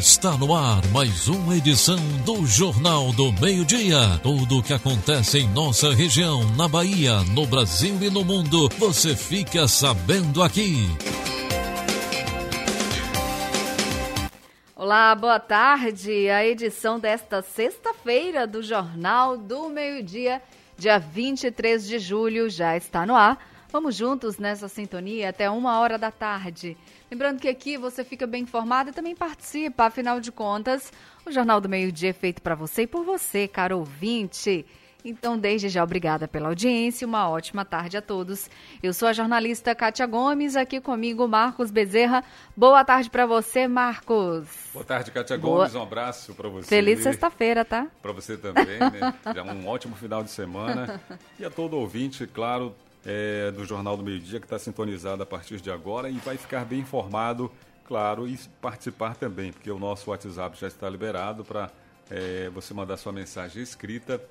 Está no ar mais uma edição do Jornal do Meio-Dia. Tudo o que acontece em nossa região, na Bahia, no Brasil e no mundo, você fica sabendo aqui. Olá, boa tarde. A edição desta sexta-feira do Jornal do Meio-Dia, dia 23 de julho, já está no ar. Vamos juntos nessa sintonia até 1h da tarde. Lembrando que aqui você fica bem informado e também participa, afinal de contas, o Jornal do Meio-Dia é feito para você e por você, caro ouvinte. Então, desde já, obrigada pela audiência, uma ótima tarde a todos. Eu sou a jornalista Kátia Gomes, aqui comigo Marcos Bezerra. Boa tarde para você, Marcos. Boa tarde, Kátia Gomes, um abraço para você. Feliz sexta-feira, tá? Para você também, né? Já um ótimo final de semana. E a todo ouvinte, claro, do Jornal do Meio-Dia, que está sintonizado a partir de agora e vai ficar bem informado, claro, e participar também, porque o nosso WhatsApp já está liberado para você mandar sua mensagem escrita,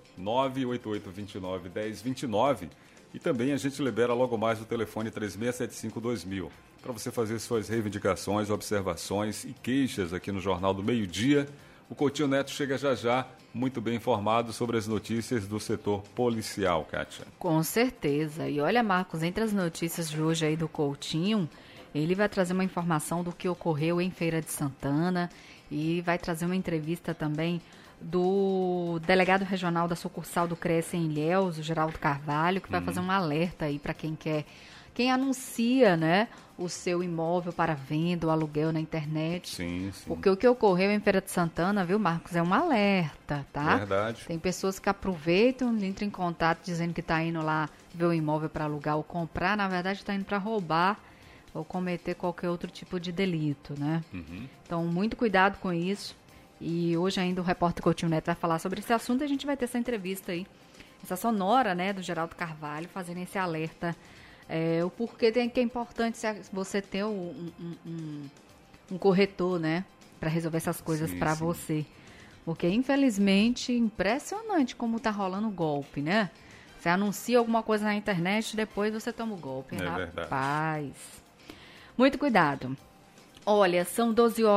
988291029, e também a gente libera logo mais o telefone 3675-2000, para você fazer suas reivindicações, observações e queixas aqui no Jornal do Meio-Dia. O Coutinho Neto chega já já, muito bem informado sobre as notícias do setor policial, Kátia. Com certeza. E olha, Marcos, entre as notícias de hoje aí do Coutinho, ele vai trazer uma informação do que ocorreu em Feira de Santana e vai trazer uma entrevista também do delegado regional da sucursal do CRES em Ilhéus, o Geraldo Carvalho, que vai fazer um alerta aí para quem anuncia, né, o seu imóvel para venda ou aluguel na internet. Sim, sim. Porque o que ocorreu em Feira de Santana, viu, Marcos, é um alerta, tá? Verdade. Tem pessoas que aproveitam, entram em contato dizendo que está indo lá ver o imóvel para alugar ou comprar, na verdade está indo para roubar ou cometer qualquer outro tipo de delito, né? Uhum. Então, muito cuidado com isso. E hoje ainda o repórter Coutinho Neto vai falar sobre esse assunto e a gente vai ter essa entrevista aí, essa sonora, né, do Geraldo Carvalho, fazendo esse alerta. O porquê que é importante você ter um corretor, né, para resolver essas coisas para você. Porque, infelizmente, impressionante como tá rolando o golpe, né? Você anuncia alguma coisa na internet, depois você toma o golpe. Rapaz. Muito cuidado. Olha, são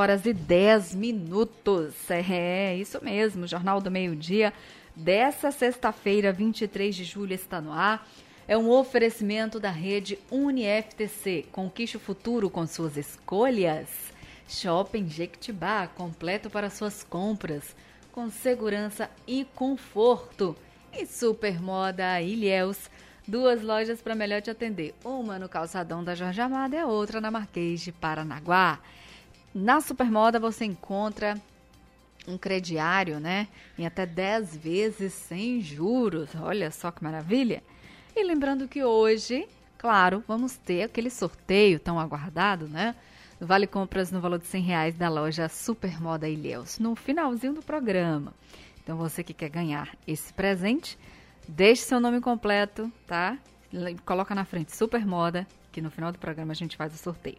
12h10. É isso mesmo, Jornal do Meio-Dia dessa sexta-feira, 23 de julho, está no ar. É um oferecimento da rede UniFTC. Conquiste o futuro com suas escolhas. Shopping Jequitibá, completo para suas compras, com segurança e conforto. E Supermoda Ilhéus, 2 lojas para melhor te atender. Uma no calçadão da Jorge Amado e a outra na Marquês de Paranaguá. Na Supermoda você encontra um crediário, né, em até 10 vezes sem juros. Olha só que maravilha. E lembrando que hoje, claro, vamos ter aquele sorteio tão aguardado, né? Vale compras no valor de R$100 da loja Supermoda Ilhéus, no finalzinho do programa. Então, você que quer ganhar esse presente, deixe seu nome completo, tá? Coloca na frente Supermoda, que no final do programa a gente faz o sorteio.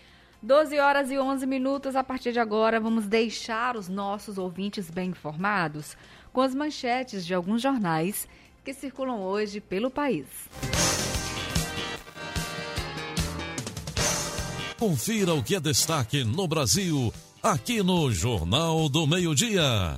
12h11. A partir de agora, vamos deixar os nossos ouvintes bem informados com as manchetes de alguns jornais que circulam hoje pelo país. Confira o que é destaque no Brasil, aqui no Jornal do Meio-Dia.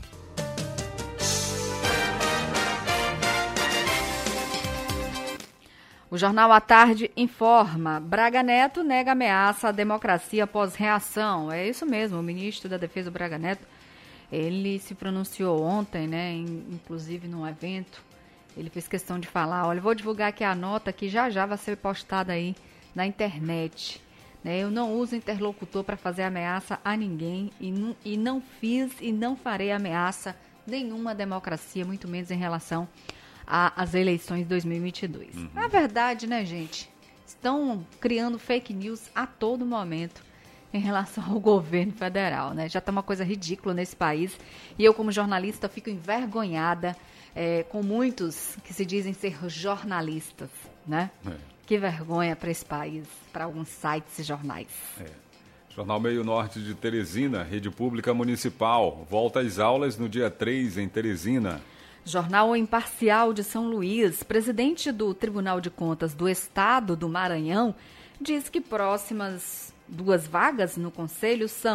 O Jornal à Tarde informa: Braga Neto nega ameaça à democracia após reação. É isso mesmo, o ministro da Defesa, Braga Neto, ele se pronunciou ontem, né, inclusive num evento. Ele fez questão de falar, olha, vou divulgar aqui a nota que já vai ser postada aí na internet. Né? Eu não uso interlocutor para fazer ameaça a ninguém e não fiz e não farei ameaça nenhuma democracia, muito menos em relação às eleições de 2022. Na verdade, né, gente, estão criando fake news a todo momento em relação ao governo federal, né? Já está uma coisa ridícula nesse país e eu, como jornalista, fico envergonhada com muitos que se dizem ser jornalistas, né? Que vergonha para esse país, para alguns sites e jornais. Jornal Meio Norte de Teresina, Rede Pública Municipal, volta às aulas no dia 3 em Teresina. Jornal Imparcial de São Luís, presidente do Tribunal de Contas do Estado do Maranhão, diz que próximas 2 vagas no Conselho são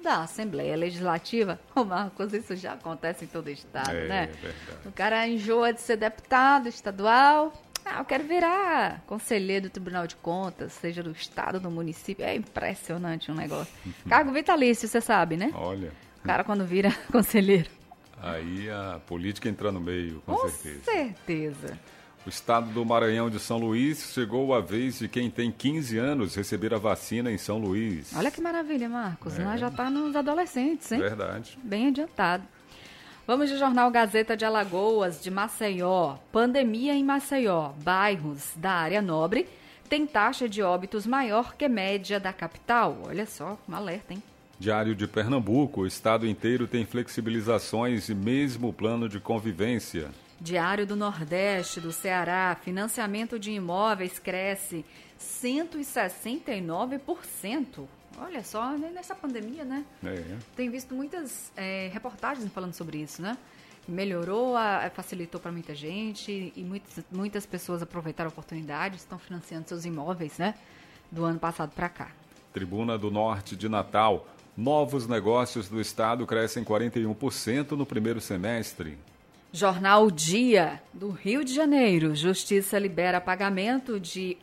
da Assembleia Legislativa. Ô Marcos, isso já acontece em todo o estado, né? É verdade. O cara enjoa de ser deputado estadual. Eu quero virar conselheiro do Tribunal de Contas, seja do estado, do município. É impressionante um negócio. Cargo vitalício, você sabe, né? Olha, O cara quando vira conselheiro. aí a política entra no meio, com certeza. Com certeza. O estado do Maranhão de São Luís chegou a vez de quem tem 15 anos receber a vacina em São Luís. Olha que maravilha, Marcos. Nós já tá nos adolescentes, hein? Verdade. Bem adiantado. Vamos de Jornal Gazeta de Alagoas, de Maceió. Pandemia em Maceió. Bairros da área nobre têm taxa de óbitos maior que média da capital. Olha só, um alerta, hein? Diário de Pernambuco, o estado inteiro tem flexibilizações e mesmo plano de convivência. Diário do Nordeste, do Ceará, financiamento de imóveis cresce 169%. Olha só, nessa pandemia, né? Tenho visto muitas reportagens falando sobre isso, né? Melhorou, facilitou para muita gente e muitas pessoas aproveitaram a oportunidade, estão financiando seus imóveis, né? Do ano passado para cá. Tribuna do Norte de Natal, novos negócios do estado crescem 41% no primeiro semestre. Jornal Dia, do Rio de Janeiro. Justiça libera pagamento de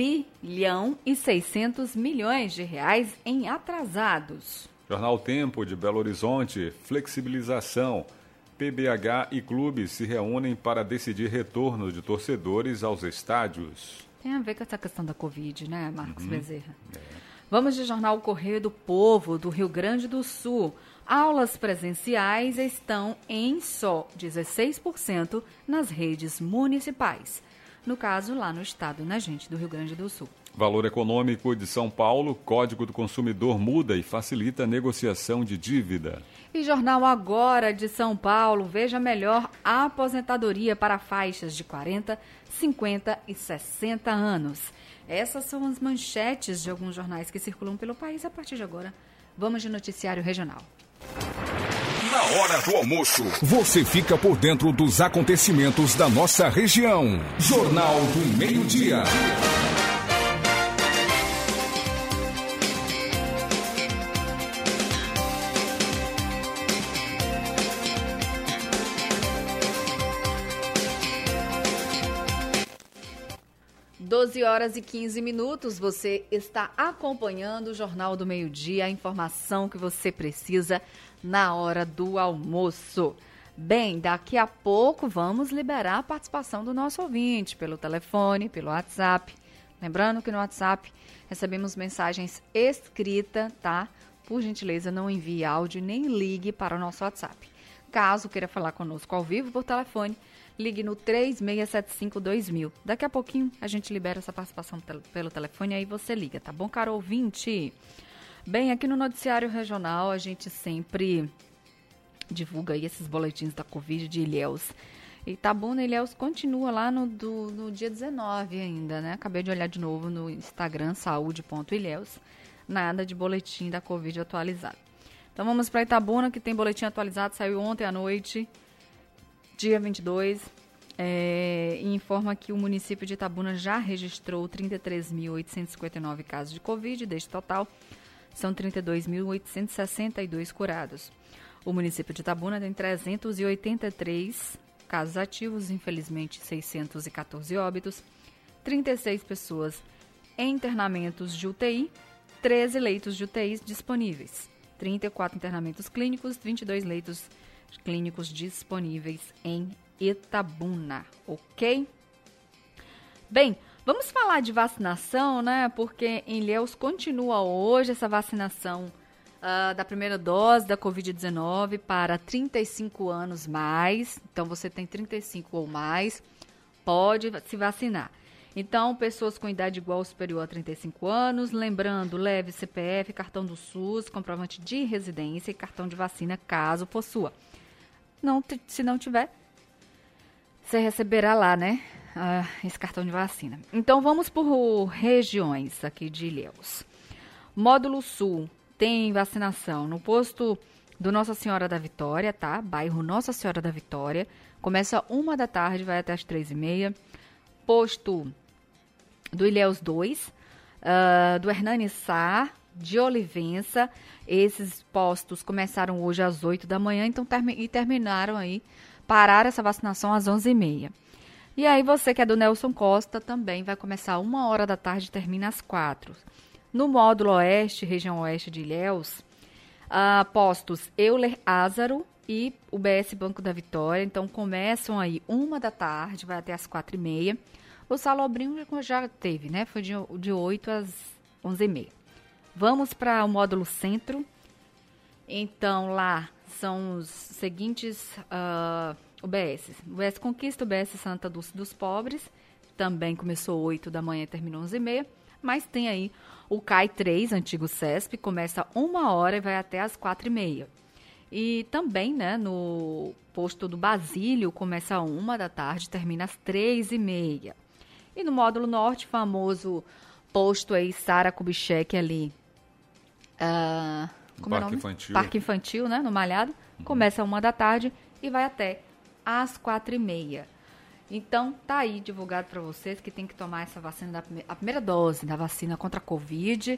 1,6 bilhão de reais em atrasados. Jornal Tempo, de Belo Horizonte, flexibilização. PBH e clubes se reúnem para decidir retorno de torcedores aos estádios. Tem a ver com essa questão da Covid, né, Marcos Bezerra? Vamos de Jornal Correio do Povo, do Rio Grande do Sul. Aulas presenciais estão em só 16% nas redes municipais. No caso, lá no estado, né, gente, do Rio Grande do Sul. Valor Econômico de São Paulo, Código do Consumidor muda e facilita a negociação de dívida. E Jornal Agora de São Paulo, veja melhor a aposentadoria para faixas de 40, 50 e 60 anos. Essas são as manchetes de alguns jornais que circulam pelo país. A partir de agora, vamos de noticiário regional. Na hora do almoço, você fica por dentro dos acontecimentos da nossa região. Jornal do Meio-Dia. Horas e 15 minutos, você está acompanhando o Jornal do Meio-Dia, a informação que você precisa na hora do almoço. Bem, daqui a pouco vamos liberar a participação do nosso ouvinte pelo telefone, pelo WhatsApp. Lembrando que no WhatsApp recebemos mensagens escritas, tá? Por gentileza, não envie áudio nem ligue para o nosso WhatsApp. Caso queira falar conosco ao vivo por telefone, ligue no 3675-2000. Daqui a pouquinho a gente libera essa participação pelo telefone, aí você liga, tá bom, caro ouvinte? Bem, aqui no Noticiário Regional a gente sempre divulga aí esses boletins da Covid de Ilhéus. E Itabuna, Ilhéus continua lá no dia 19 ainda, né? Acabei de olhar de novo no Instagram, saúde.ilhéus. Nada de boletim da Covid atualizado. Então vamos para Itabuna, que tem boletim atualizado, saiu ontem à noite, dia 22, e informa que o município de Itabuna já registrou 33.859 casos de Covid, deste total, são 32.862 curados. O município de Itabuna tem 383 casos ativos, infelizmente 614 óbitos, 36 pessoas em internamentos de UTI, 13 leitos de UTI disponíveis, 34 internamentos clínicos, 22 leitos clínicos disponíveis em Itabuna, ok? Bem, vamos falar de vacinação, né? Porque em Ilhéus continua hoje essa vacinação da primeira dose da Covid-19 para 35 anos mais. Então, você tem 35 ou mais, pode se vacinar. Então, pessoas com idade igual ou superior a 35 anos, lembrando, leve CPF, cartão do SUS, comprovante de residência e cartão de vacina, caso possua. Se não tiver, você receberá lá, né, esse cartão de vacina. Então, vamos por regiões aqui de Ilhéus. Módulo Sul tem vacinação no posto do Nossa Senhora da Vitória, tá? Bairro Nossa Senhora da Vitória. Começa 1 da tarde, vai até as 3h30. Posto do Ilhéus 2, do Hernani Sá, de Olivença. Esses postos começaram hoje às 8 da manhã, então terminaram aí, pararam essa vacinação às 11h30. E aí você que é do Nelson Costa também vai começar 1h da tarde e termina às 4h. No módulo oeste, região oeste de Ilhéus, postos Euler Ázaro e o BS Banco da Vitória, então começam aí 1h da tarde, vai até às 4h30. O Salobrinho já teve, né? Foi de 8 às 11h30. Vamos para o módulo centro. Então, lá são os seguintes UBS. UBS Conquista, UBS Santa Dulce dos Pobres. Também começou 8 da manhã e terminou 11h30. Mas tem aí o CAI 3, antigo CESP, começa 1h e vai até às 4h30. E também, né, no posto do Basílio, começa 1h da tarde e termina às 3h30. E no módulo norte, famoso posto aí, Sara Kubitschek ali. Como Parque é o nome? Infantil. Parque Infantil, né, no Malhado. Começa 1h da tarde e vai até às 4h30. Então, tá aí divulgado para vocês que tem que tomar essa vacina, a primeira dose da vacina contra a Covid,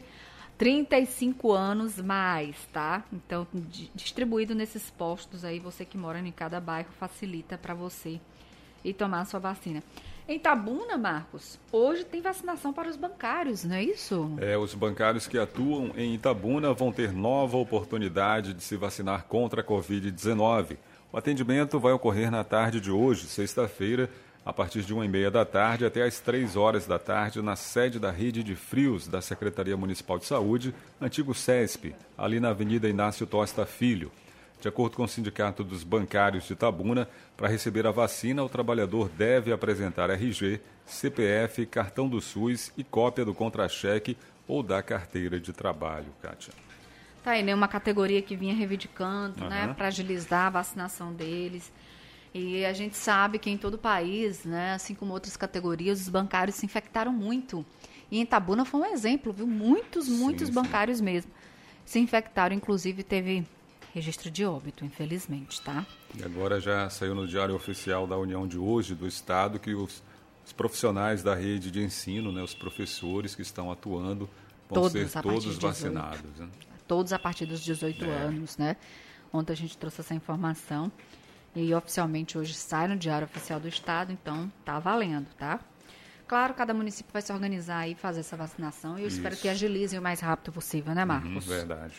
35 anos mais, tá? Então, distribuído nesses postos aí, você que mora em cada bairro, facilita para você ir tomar a sua vacina. Em Itabuna, Marcos, hoje tem vacinação para os bancários, não é isso? Os bancários que atuam em Itabuna vão ter nova oportunidade de se vacinar contra a Covid-19. O atendimento vai ocorrer na tarde de hoje, sexta-feira, a partir de 1h30 da tarde até às 3h da tarde, na sede da Rede de Frios da Secretaria Municipal de Saúde, antigo CESP, ali na Avenida Inácio Tosta Filho. De acordo com o Sindicato dos Bancários de Itabuna, para receber a vacina, o trabalhador deve apresentar RG, CPF, cartão do SUS e cópia do contra-cheque ou da carteira de trabalho, Kátia. Tá aí, né? Uma categoria que vinha reivindicando, né? Para agilizar a vacinação deles. E a gente sabe que em todo o país, né? Assim como outras categorias, os bancários se infectaram muito. E em Itabuna foi um exemplo, viu? Muitos bancários mesmo se infectaram. Inclusive, teve registro de óbito, infelizmente, tá? E agora já saiu no Diário Oficial da União de hoje, do Estado, que os profissionais da rede de ensino, né? Os professores que estão atuando, vão ser todos vacinados, né? Todos a partir dos 18 anos, né? Ontem a gente trouxe essa informação e oficialmente hoje sai no Diário Oficial do Estado, então tá valendo, tá? Claro, cada município vai se organizar e fazer essa vacinação e eu espero que agilizem o mais rápido possível, né, Marcos? Verdade.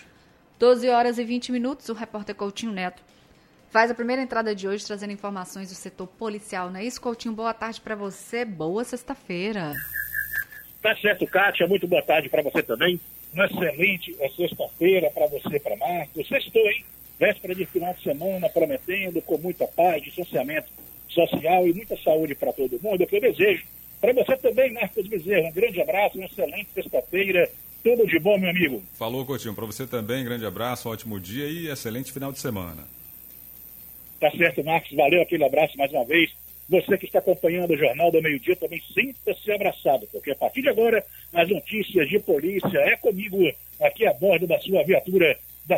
12h20, o repórter Coutinho Neto faz a primeira entrada de hoje trazendo informações do setor policial, não é isso, Coutinho? Boa tarde para você, boa sexta-feira. Tá certo, Kátia, muito boa tarde para você também. Uma excelente sexta-feira para você, para Marcos. Sextou, hein? Véspera de final de semana, prometendo com muita paz, distanciamento social e muita saúde para todo mundo. É o que eu desejo. Para você também, Marcos Bezerra, um grande abraço, uma excelente sexta-feira. Tudo de bom, meu amigo. Falou, Coutinho. Para você também, grande abraço, um ótimo dia e excelente final de semana. Tá certo, Marcos. Valeu, aquele abraço mais uma vez. Você que está acompanhando o Jornal do Meio-Dia também sinta-se abraçado, porque a partir de agora, as notícias de polícia é comigo aqui a bordo da sua viatura da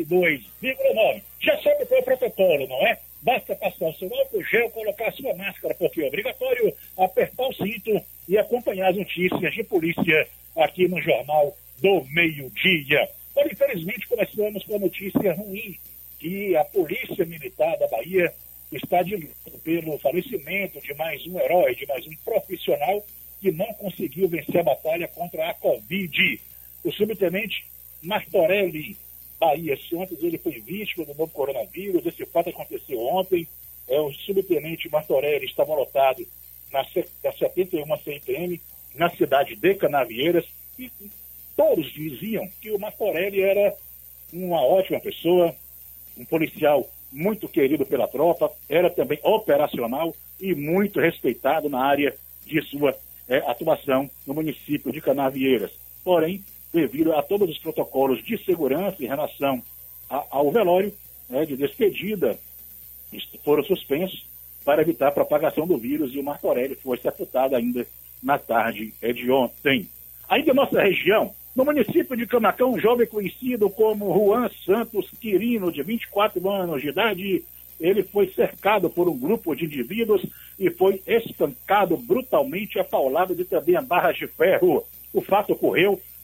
102,9. Já sabe qual é o protocolo, não é? Basta passar o seu álcool gel, colocar a sua máscara, porque é obrigatório apertar o cinto e acompanhar as notícias de polícia aqui no Jornal do Meio-Dia. Olha, infelizmente, começamos com a notícia ruim, que a Polícia Militar da Bahia está de luto pelo falecimento de mais um herói, de mais um profissional que não conseguiu vencer a batalha contra a Covid. O subtenente Martorelli Bahia Santos, ele foi vítima do novo coronavírus. Esse fato aconteceu ontem. O subtenente Martorelli estava lotado na 71 CIPM, na cidade de Canavieiras, e todos diziam que o Martorelli era uma ótima pessoa, um policial muito querido pela tropa, era também operacional e muito respeitado na área de sua atuação no município de Canavieiras. Porém, devido a todos os protocolos de segurança em relação ao velório, de despedida, foram suspensos para evitar a propagação do vírus, e o Martorelli foi sepultado ainda na tarde de ontem. Ainda em nossa região, no município de Camacão, um jovem conhecido como Juan Santos Quirino, de 24 anos de idade, ele foi cercado por um grupo de indivíduos e foi espancado brutalmente, apaulado de também a barras de ferro. O fato ocorreu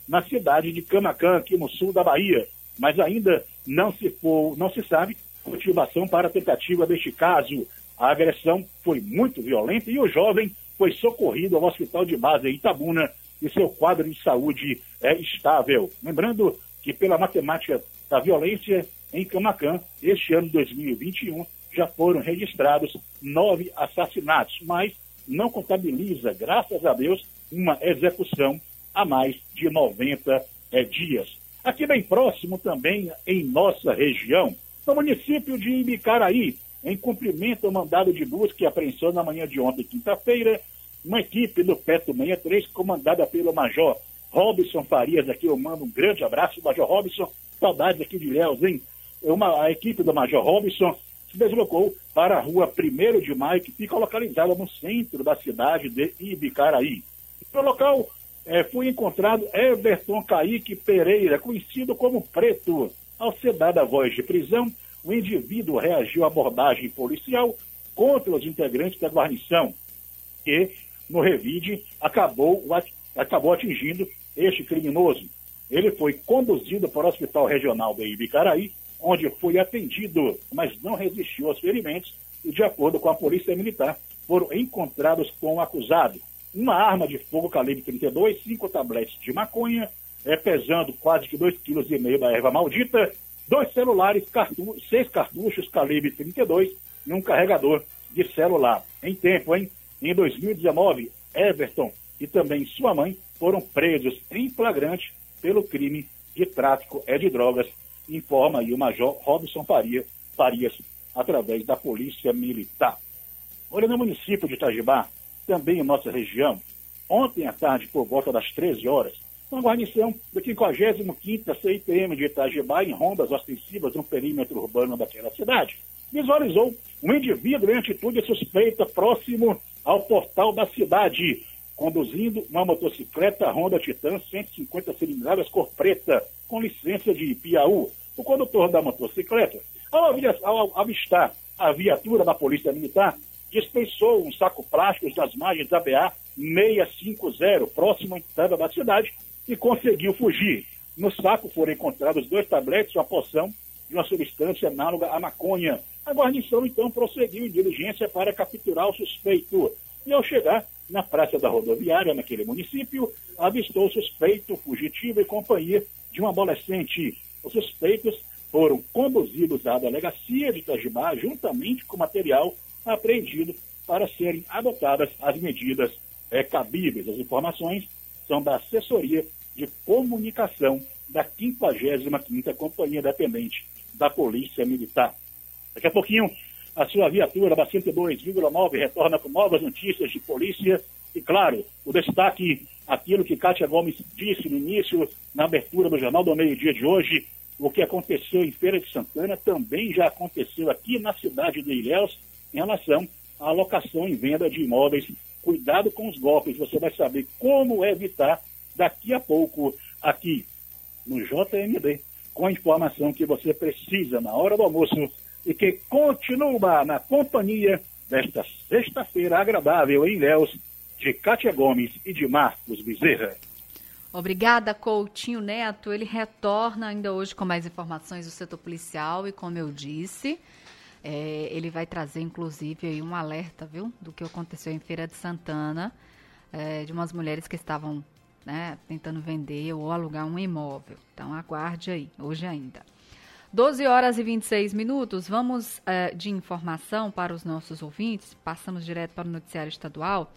na cidade de Camaquã, aqui no sul da Bahia. Mas ainda não se sabe motivação para a tentativa deste caso. A agressão foi muito violenta e o jovem foi socorrido ao hospital de base em Itabuna e seu quadro de saúde é estável. Lembrando que pela matemática da violência em Camaquã, este ano de 2021, já foram registrados 9 assassinatos, mas não contabiliza, graças a Deus, uma execução há mais de 90 dias. Aqui bem próximo também, em nossa região, no município de Ibicaraí, em cumprimento ao mandado de busca e apreensão na manhã de ontem, quinta-feira, uma equipe do PETO 63, comandada pelo Major Robson Farias, aqui eu mando um grande abraço, Major Robson, saudades aqui de Ilhéus, hein? A equipe do Major Robson se deslocou para a rua 1º de Maio, que fica localizada no centro da cidade de Ibicaraí. No local foi encontrado Everton Caíque Pereira, conhecido como Preto. Ao ser dada a voz de prisão, o indivíduo reagiu à abordagem policial contra os integrantes da guarnição, que, no revide, acabou atingindo este criminoso. Ele foi conduzido para o Hospital Regional de Ibicaraí, onde foi atendido, mas não resistiu aos ferimentos e, de acordo com a Polícia Militar, foram encontrados com o acusado uma arma de fogo calibre 32, 5 tabletes de maconha, pesando quase que 2,5 kg da erva maldita, 2 celulares, 6 cartuchos calibre 32 e um carregador de celular. Em tempo, em 2019, Everton e também sua mãe foram presos em flagrante pelo crime de tráfico de drogas, informa aí o Major Robson Farias, através da Polícia Militar. Olha, no município de Itajibá, também em nossa região, ontem à tarde, por volta das 13 horas, uma guarnição da 55ª CIPM de Itajibá, em rondas ostensivas no perímetro urbano daquela cidade, visualizou um indivíduo em atitude suspeita próximo ao portal da cidade, conduzindo uma motocicleta Honda Titan 150 cilindradas cor preta, com licença de Piauí. O condutor da motocicleta, ao avistar a viatura da Polícia Militar, dispensou um saco plástico das margens da BA 650, próximo à entrada da cidade, e conseguiu fugir. No saco foram encontrados 2 tabletes, uma porção de uma substância análoga à maconha. A guarnição, então, prosseguiu em diligência para capturar o suspeito. E, ao chegar na praça da rodoviária, naquele município, avistou o suspeito, fugitivo e companhia de um adolescente. Os suspeitos foram conduzidos à delegacia de Itajibá, juntamente com material apreendido, para serem adotadas as medidas cabíveis. As informações são da Assessoria de Comunicação da 55ª Companhia Dependente da Polícia Militar. Daqui a pouquinho, a sua viatura da 102,9 retorna com novas notícias de polícia e, claro, o destaque, aquilo que Kátia Gomes disse no início, na abertura do Jornal do Meio-Dia de hoje, o que aconteceu em Feira de Santana também já aconteceu aqui na cidade de Ilhéus em relação à alocação e venda de imóveis. Cuidado com os golpes, você vai saber como evitar daqui a pouco aqui no JMD, com a informação que você precisa na hora do almoço e que continua na companhia desta sexta-feira agradável em Ilhéus, de Kátia Gomes e de Marcos Bezerra. Obrigada, Coutinho Neto. Ele retorna ainda hoje com mais informações do setor policial e, como eu disse, ele vai trazer, inclusive, aí um alerta, viu, do que aconteceu em Feira de Santana, de umas mulheres que estavam tentando vender ou alugar um imóvel. Então, aguarde aí, hoje ainda. 12 horas e 26 minutos, vamos de informação para os nossos ouvintes, passamos direto para o noticiário estadual.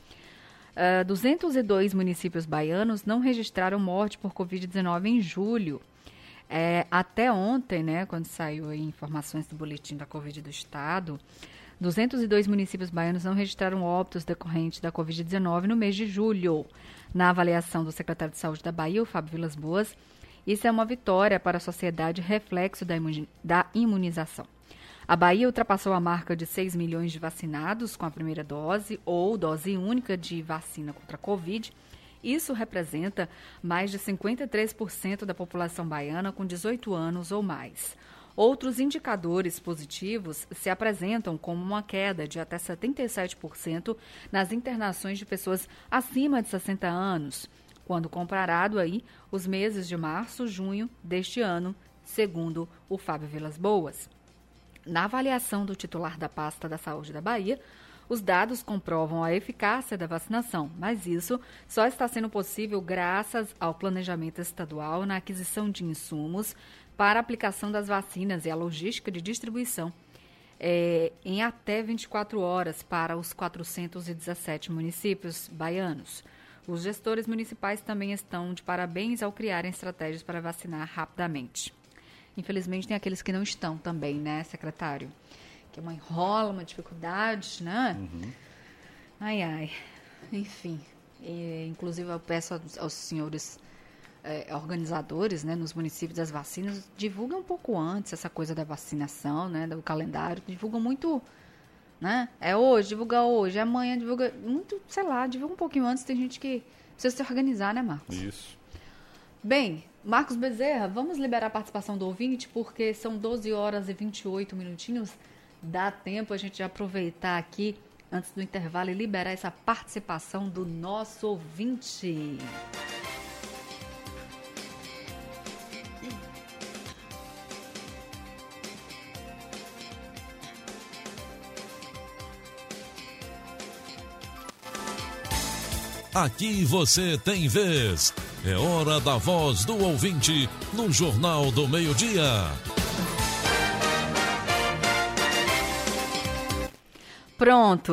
202 municípios baianos não registraram morte por Covid-19 em julho. Até ontem, quando saiu aí informações do boletim da Covid do Estado, 202 municípios baianos não registraram óbitos decorrentes da Covid-19 no mês de julho. Na avaliação do secretário de Saúde da Bahia, o Fábio Vilas Boas, isso é uma vitória para a sociedade, reflexo da imunização. A Bahia ultrapassou a marca de 6 milhões de vacinados com a primeira dose ou dose única de vacina contra a Covid. Isso representa mais de 53% da população baiana com 18 anos ou mais. Outros indicadores positivos se apresentam como uma queda de até 77% nas internações de pessoas acima de 60 anos, quando comparado aí os meses de março, junho deste ano, segundo o Fábio Vilas Boas. Na avaliação do titular da pasta da Saúde da Bahia, os dados comprovam a eficácia da vacinação, mas isso só está sendo possível graças ao planejamento estadual na aquisição de insumos para a aplicação das vacinas e a logística de distribuição em até 24 horas para os 417 municípios baianos. Os gestores municipais também estão de parabéns ao criarem estratégias para vacinar rapidamente. Infelizmente, tem aqueles que não estão também, né, secretário? Que é uma enrola, uma dificuldade, né? Uhum. Ai, ai. Enfim. Inclusive, eu peço aos senhores organizadores, né, nos municípios das vacinas, divulgam um pouco antes essa coisa da vacinação, né, do calendário. Divulgam muito, né? É hoje, divulga hoje. É amanhã, divulga muito, sei lá, divulga um pouquinho antes. Tem gente que precisa se organizar, né, Marcos? Isso. Bem, Marcos Bezerra, vamos liberar a participação do ouvinte, porque são 12 horas e 28 minutinhos. Dá tempo a gente aproveitar aqui, antes do intervalo, e liberar essa participação do nosso ouvinte. Aqui você tem vez. É hora da voz do ouvinte no Jornal do Meio-Dia. Pronto,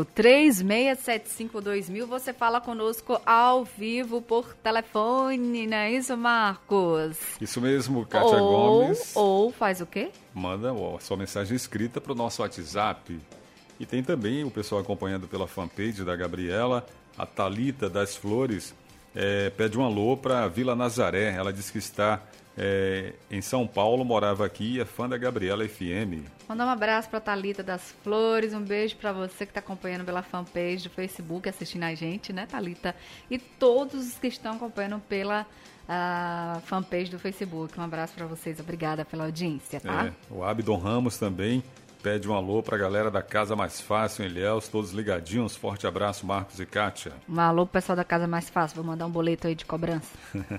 36752000, você fala conosco ao vivo por telefone, não é isso, Marcos? Isso mesmo, Kátia Gomes. Ou faz o quê? Manda a sua mensagem escrita para o nosso WhatsApp. E tem também o pessoal acompanhando pela fanpage da Gabriela, a Thalita das Flores, pede um alô para a Vila Nazaré. Ela diz que está em São Paulo, morava aqui e é fã da Gabriela FM. Mandar um abraço para a Thalita das Flores, um beijo para você que está acompanhando pela fanpage do Facebook, assistindo a gente, né, Thalita? E todos os que estão acompanhando pela fanpage do Facebook. Um abraço para vocês, obrigada pela audiência, tá? O Abdon Ramos também pede um alô para a galera da Casa Mais Fácil em Ilhéus, todos ligadinhos. Forte abraço, Marcos e Kátia. Um alô pro pessoal da Casa Mais Fácil. Vou mandar um boleto aí de cobrança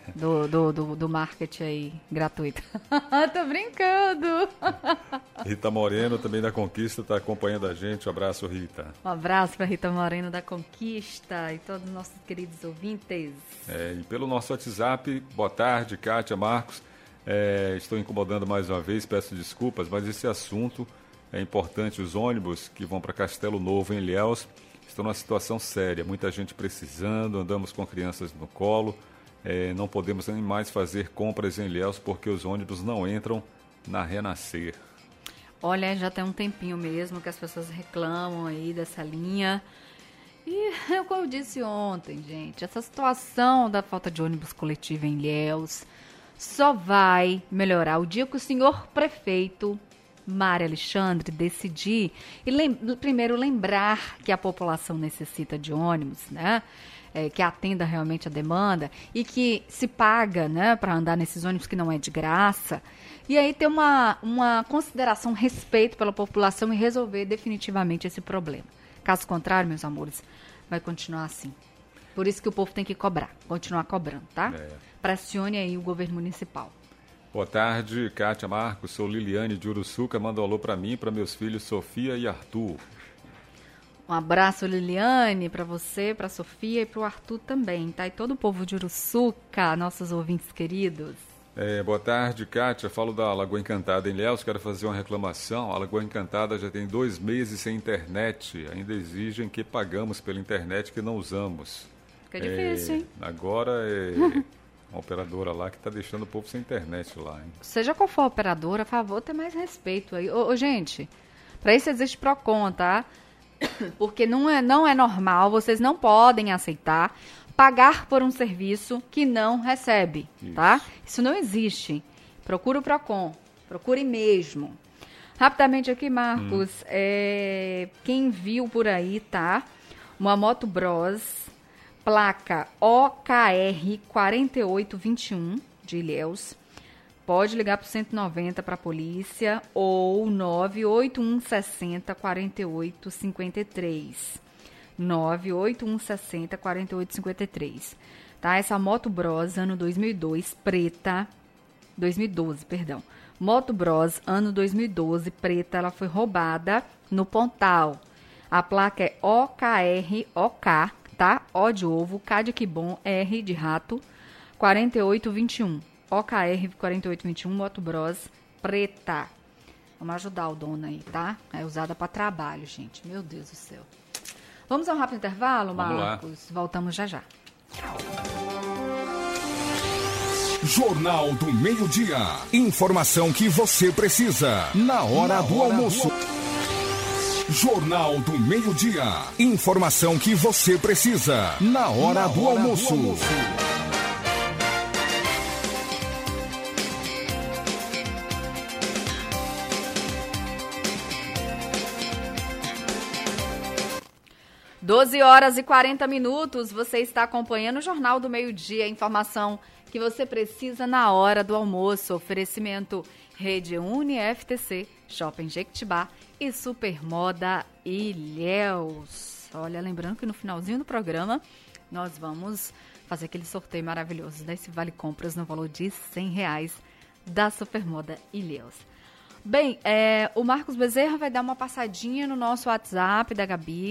do marketing aí, gratuito. Tô brincando. Rita Moreno, também da Conquista, está acompanhando a gente. Um abraço, Rita. Um abraço para Rita Moreno da Conquista e todos os nossos queridos ouvintes. E pelo nosso WhatsApp, boa tarde, Kátia, Marcos. Estou incomodando mais uma vez, peço desculpas, mas esse assunto é importante. Os ônibus que vão para Castelo Novo, em Ilhéus, estão numa situação séria. Muita gente precisando, andamos com crianças no colo. Não podemos nem mais fazer compras em Ilhéus porque os ônibus não entram na Renascer. Olha, já tem um tempinho mesmo que as pessoas reclamam aí dessa linha. E é como eu disse ontem, gente, essa situação da falta de ônibus coletivo em Ilhéus só vai melhorar o dia que o senhor prefeito Mário Alexandre decidir e primeiro lembrar que a população necessita de ônibus, né? Que atenda realmente a demanda e que se paga, né, para andar nesses ônibus que não é de graça. E aí ter uma consideração, respeito pela população e resolver definitivamente esse problema. Caso contrário, meus amores, vai continuar assim. Por isso que o povo tem que cobrar, continuar cobrando, tá? Pressione aí o governo municipal. Boa tarde, Kátia, Marcos, sou Liliane de Uruçuca, manda um alô para mim e para meus filhos Sofia e Arthur. Um abraço, Liliane, para você, para Sofia e para o Arthur também, tá? E todo o povo de Uruçuca, nossos ouvintes queridos. Boa tarde, Kátia, falo da Lagoa Encantada em Ilhéus, quero fazer uma reclamação. A Lagoa Encantada já tem 2 meses sem internet, ainda exigem que pagamos pela internet que não usamos. Fica difícil, hein? Agora uma operadora lá que está deixando o povo sem internet lá, hein? Seja qual for a operadora, a favor, ter mais respeito aí. Gente, para isso existe PROCON, tá? Porque não é normal, vocês não podem aceitar pagar por um serviço que não recebe, tá? Isso não existe. Procura o PROCON, procure mesmo. Rapidamente aqui, Marcos, quem viu por aí, tá? Uma Moto Bros, placa OKR 4821 de Ilhéus. Pode ligar para o 190 para a polícia ou 98160 4853. 98160 4853. tá? Essa Moto Bros, ano 2012, Moto Bros, ano 2012, preta, ela foi roubada no Pontal. A placa é OKR, tá? O de ovo, K de Kibon, R de rato, 4821. OKR 4821, Moto Bros, preta. Vamos ajudar o dono aí, tá? É usada para trabalho, gente. Meu Deus do céu. Vamos a um rápido intervalo, Marcos? Voltamos já já. Jornal do Meio-Dia. Informação que você precisa na hora do almoço. Jornal do Meio-Dia. Informação que você precisa na hora do almoço. 12h40, você está acompanhando o Jornal do Meio-Dia, a informação que você precisa na hora do almoço. Oferecimento Rede UniFTC, Shopping Jequitibá e Supermoda Ilhéus. Olha, lembrando que no finalzinho do programa nós vamos fazer aquele sorteio maravilhoso desse Vale Compras no valor de R$100 da Supermoda Ilhéus. Bem, o Marcos Bezerra vai dar uma passadinha no nosso WhatsApp da Gabi,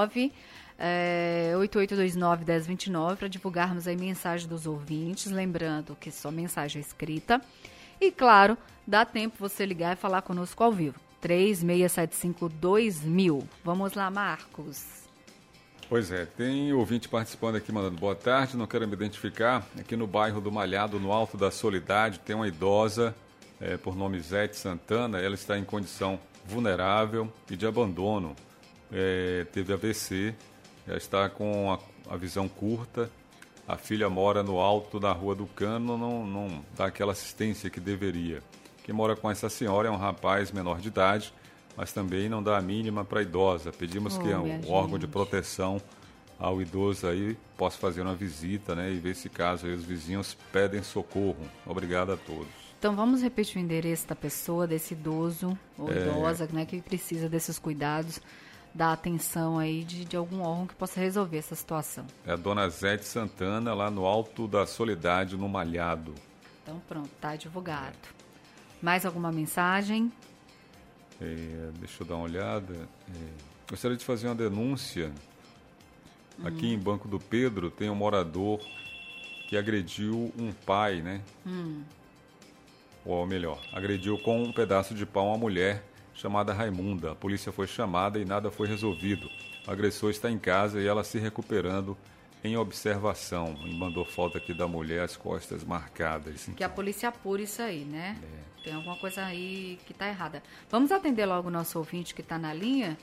8829-1029, para divulgarmos aí mensagem dos ouvintes. Lembrando que só mensagem escrita. E, claro, dá tempo você ligar e falar conosco ao vivo. 3675-2000. Vamos lá, Marcos. Pois é, tem ouvinte participando aqui, mandando boa tarde, não quero me identificar. Aqui no bairro do Malhado, no Alto da Soledade, tem uma idosa... por nome Zete Santana, ela está em condição vulnerável e de abandono. Teve AVC, ela está com a visão curta, a filha mora no alto da Rua do Cano, não dá aquela assistência que deveria. Quem mora com essa senhora é um rapaz menor de idade, mas também não dá a mínima para a idosa. Pedimos que o órgão de proteção ao idoso aí possa fazer uma visita, né, e ver se caso aí os vizinhos pedem socorro. Obrigado a todos. Então, vamos repetir o endereço da pessoa, desse idoso ou idosa, né, que precisa desses cuidados, da atenção aí de algum órgão que possa resolver essa situação. É a dona Zete Santana, lá no Alto da Soledade, no Malhado. Então, pronto, tá divulgado. Mais alguma mensagem? Deixa eu dar uma olhada. Gostaria de fazer uma denúncia. Aqui em Banco do Pedro tem um morador que agrediu um pai, né? Ou melhor, agrediu com um pedaço de pau uma mulher chamada Raimunda. A polícia foi chamada e nada foi resolvido. O agressor está em casa e ela se recuperando em observação. E mandou foto aqui da mulher, as costas marcadas. Que a polícia apure isso aí, né? Tem alguma coisa aí que está errada. Vamos atender logo o nosso ouvinte que está na linha.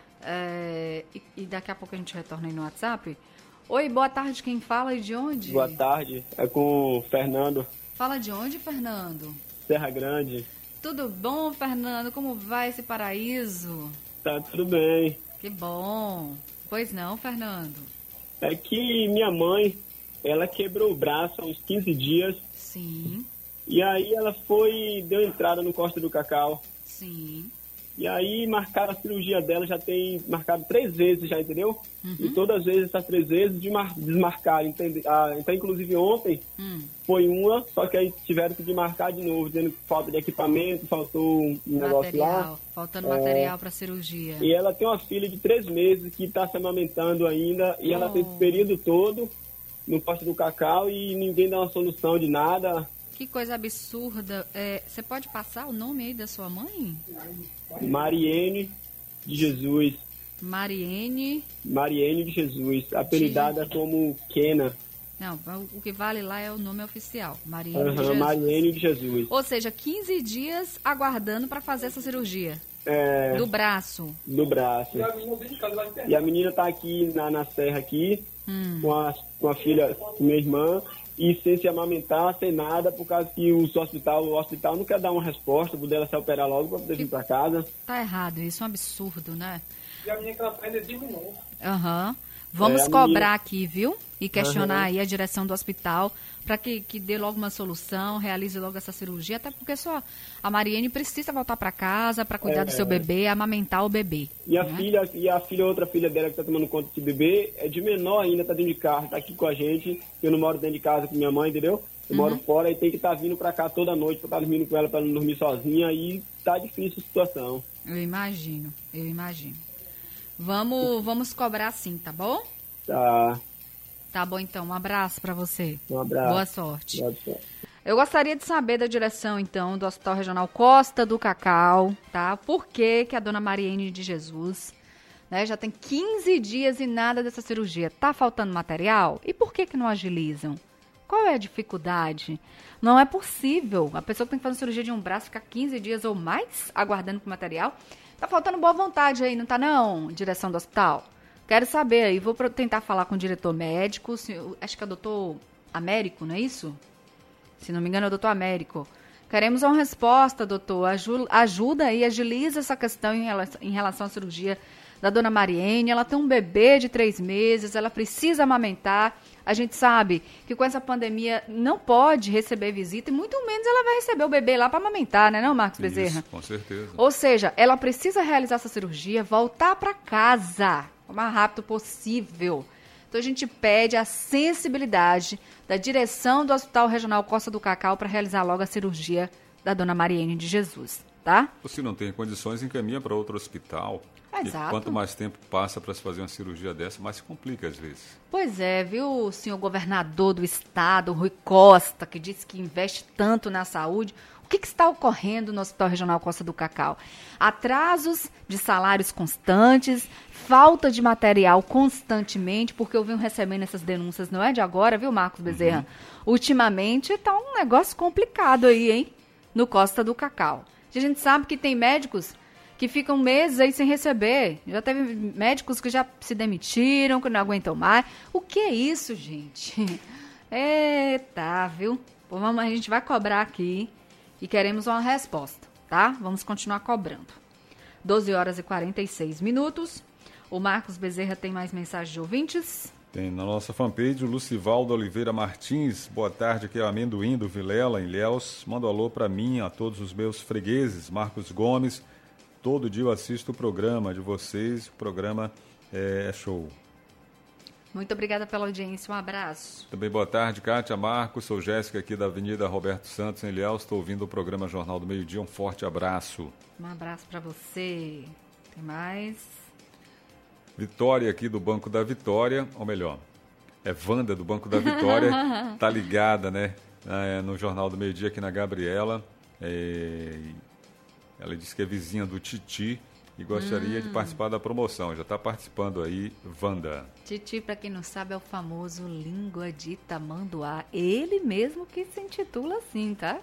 E daqui a pouco a gente retorna aí no WhatsApp. Oi, boa tarde. Quem fala e de onde? Boa tarde. É com o Fernando. Fala de onde, Fernando? Serra Grande. Tudo bom, Fernando? Como vai esse paraíso? Tá tudo bem. Que bom. Pois não, Fernando? É que minha mãe, ela quebrou o braço há uns 15 dias. Sim. E aí ela deu entrada no Costa do Cacau. Sim. E aí marcaram a cirurgia dela, já tem marcado 3 vezes, já, entendeu? E todas as vezes, essas 3 vezes, desmarcaram. Então, inclusive ontem, foi uma, só que aí tiveram que desmarcar de novo, dizendo que falta de equipamento, faltou um negócio lá. Faltando material para cirurgia. E ela tem uma filha de 3 meses que está se amamentando ainda, e ela tem esse período todo no Costa do Cacau e ninguém dá uma solução de nada. Que coisa absurda. Você pode passar o nome aí da sua mãe? Mariene de Jesus. Mariene de Jesus, apelidada como Kena. Não, o que vale lá é o nome oficial. Mariene de Jesus. Mariene de Jesus. Ou seja, 15 dias aguardando para fazer essa cirurgia. Do braço. Do braço. E a menina tá aqui na serra aqui, com a filha, com minha irmã, e sem se amamentar, sem nada, por causa que o hospital não quer dar uma resposta, por dela se operar logo para poder vir para casa. Tá errado, isso é um absurdo, né? E a minha que ela faz é de minutos. Vamos cobrar aqui, viu? E questionar aí a direção do hospital para que dê logo uma solução, realize logo essa cirurgia, até porque só a Mariene precisa voltar para casa para cuidar do seu bebê, amamentar o bebê. E a filha, outra filha dela que tá tomando conta desse bebê, é de menor ainda, tá dentro de casa, tá aqui com a gente. Eu não moro dentro de casa com minha mãe, entendeu? Eu moro fora e tem que estar vindo para cá toda noite para estar dormindo com ela, para não dormir sozinha, e tá difícil a situação. Eu imagino. Vamos cobrar sim, tá bom? Tá. Tá bom, então. Um abraço para você. Um abraço. Boa sorte. Boa sorte. Eu gostaria de saber da direção, então, do Hospital Regional Costa do Cacau, tá? Por que a dona Mariene de Jesus, né, já tem 15 dias e nada dessa cirurgia? Tá faltando material? E por que não agilizam? Qual é a dificuldade? Não é possível. A pessoa que tem que fazer cirurgia de um braço ficar 15 dias ou mais aguardando por material. Tá faltando boa vontade aí, não tá não, direção do hospital? Quero saber aí, vou tentar falar com o diretor médico, acho que é o doutor Américo, não é isso? Se não me engano é o doutor Américo. Queremos uma resposta, doutor, ajuda aí, agiliza essa questão em relação à cirurgia da dona Mariene. Ela tem um bebê de 3 meses, ela precisa amamentar. A gente sabe que com essa pandemia não pode receber visita e muito menos ela vai receber o bebê lá para amamentar, né, não, Marcos Bezerra? Isso, com certeza. Ou seja, ela precisa realizar essa cirurgia, voltar para casa o mais rápido possível. Então a gente pede a sensibilidade da direção do Hospital Regional Costa do Cacau para realizar logo a cirurgia da dona Mariene de Jesus, tá? Se não tem condições, encaminha para outro hospital. Exato. E quanto mais tempo passa para se fazer uma cirurgia dessa, mais se complica às vezes. Pois é, viu, o senhor governador do estado, Rui Costa, que disse que investe tanto na saúde. O que está ocorrendo no Hospital Regional Costa do Cacau? Atrasos de salários constantes, falta de material constantemente, porque eu venho recebendo essas denúncias, não é de agora, viu, Marcos Bezerra? Ultimamente está um negócio complicado aí, hein, no Costa do Cacau. A gente sabe que tem médicos que ficam meses aí sem receber. Já teve médicos que já se demitiram, que não aguentam mais. O que é isso, gente? Eita, viu? Pô, a gente vai cobrar aqui e queremos uma resposta, tá? Vamos continuar cobrando. 12h46. O Marcos Bezerra tem mais mensagem de ouvintes? Tem na nossa fanpage o Lucivaldo Oliveira Martins. Boa tarde, aqui é o Amendoim do Vilela, em Ilhéus. Manda um alô para mim, a todos os meus fregueses. Marcos Gomes. Todo dia eu assisto o programa de vocês, o programa é show. Muito obrigada pela audiência, um abraço. Também boa tarde, Kátia, Marcos, sou Jéssica aqui da Avenida Roberto Santos, em Ilhéus. Estou ouvindo o programa Jornal do Meio Dia, um forte abraço. Um abraço para você. Tem mais? Vitória aqui do Banco da Vitória, ou melhor, é Wanda do Banco da Vitória, tá ligada, né, no Jornal do Meio Dia aqui na Gabriela. Ela disse que é vizinha do Titi e gostaria de participar da promoção. Já está participando aí, Wanda. Titi, para quem não sabe, é o famoso Língua de Tamanduá. Ele mesmo que se intitula assim, tá?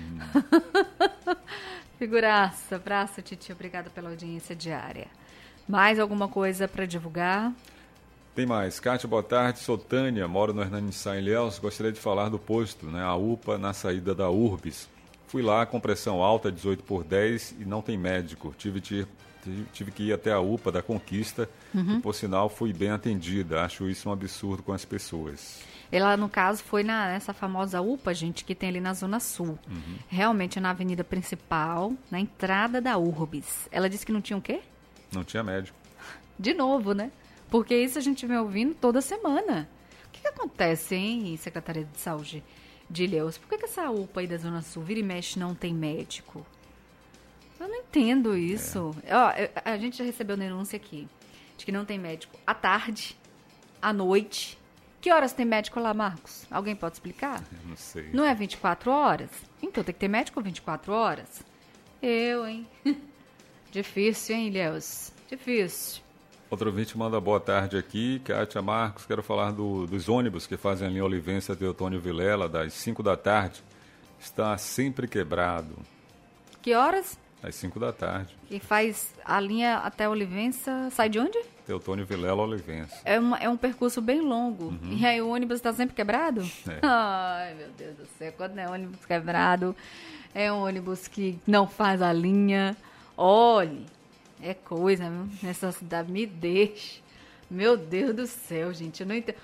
Figuraça. Abraço, Titi. Obrigada pela audiência diária. Mais alguma coisa para divulgar? Tem mais. Kátia, boa tarde. Sou Tânia, moro no Hernani Sá, em Ilhéus. Gostaria de falar do posto, né? A UPA na saída da Urbis. Fui lá com pressão alta, 18/10, e não tem médico. Tive que ir até a UPA da Conquista e, por sinal, fui bem atendida. Acho isso um absurdo com as pessoas. Ela, no caso, foi nessa famosa UPA, gente, que tem ali na Zona Sul. Realmente, na avenida principal, na entrada da Urbis. Ela disse que não tinha o quê? Não tinha médico. De novo, né? Porque isso a gente vem ouvindo toda semana. O que acontece, hein, Secretaria de Saúde de Ilhéus? Por que essa UPA aí da Zona Sul, vira e mexe, não tem médico? Eu não entendo isso. A gente já recebeu denúncia aqui de que não tem médico à tarde, à noite. Que horas tem médico lá, Marcos? Alguém pode explicar? Eu não sei. Não é 24 horas? Então tem que ter médico 24 horas? Hein? Difícil, hein, Ilhéus? Difícil. Outro ouvinte manda boa tarde aqui, Kátia, Marcos, quero falar dos ônibus que fazem a linha Olivença Teotônio Vilela, das 5 da tarde. Está sempre quebrado. Que horas? Às 5 da tarde. E faz a linha até Olivença, sai de onde? Teotônio Vilela, Olivença. É um percurso bem longo. E aí o ônibus está sempre quebrado? Ai, meu Deus do céu, quando é ônibus quebrado, é um ônibus que não faz a linha. Olhe, é coisa, viu? Nessa cidade, me deixa. Meu Deus do céu, gente, eu não entendo.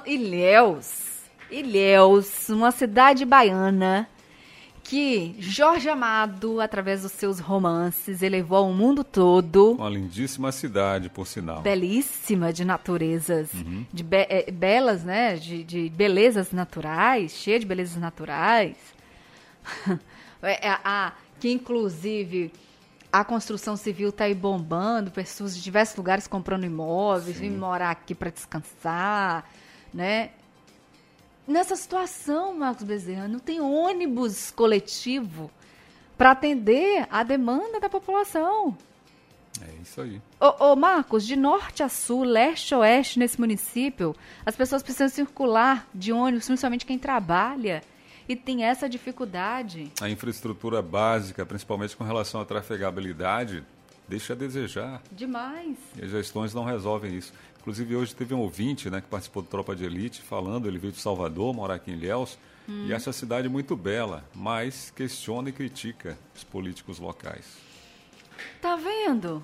Ilhéus, uma cidade baiana que Jorge Amado, através dos seus romances, elevou ao mundo todo. Uma lindíssima cidade, por sinal. Belíssima de naturezas, de belas, né? De belezas naturais, cheia de belezas naturais. Que inclusive a construção civil está aí bombando, pessoas de diversos lugares comprando imóveis, vêm morar aqui para descansar, né? Nessa situação, Marcos Bezerra, não tem ônibus coletivo para atender a demanda da população. É isso aí. Ô Marcos, de norte a sul, leste a oeste nesse município, as pessoas precisam circular de ônibus, principalmente quem trabalha, e tem essa dificuldade. A infraestrutura básica, principalmente com relação à trafegabilidade, deixa a desejar. Demais. E as gestões não resolvem isso. Inclusive, hoje teve um ouvinte, né, que participou do Tropa de Elite, falando, ele veio de Salvador, mora aqui em Ilhéus, e acha a cidade muito bela, mas questiona e critica os políticos locais. Tá vendo?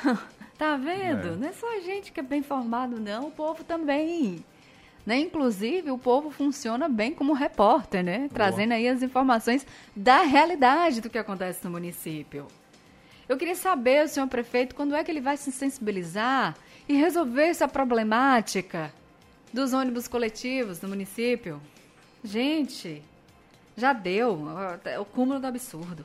Tá vendo? Não é só a gente que é bem informado, não, o povo também. Né? Inclusive, o povo funciona bem como repórter, né? Boa. Trazendo aí as informações da realidade do que acontece no município. Eu queria saber, o senhor prefeito, quando é que ele vai se sensibilizar e resolver essa problemática dos ônibus coletivos no município? Gente, já deu. É o cúmulo do absurdo.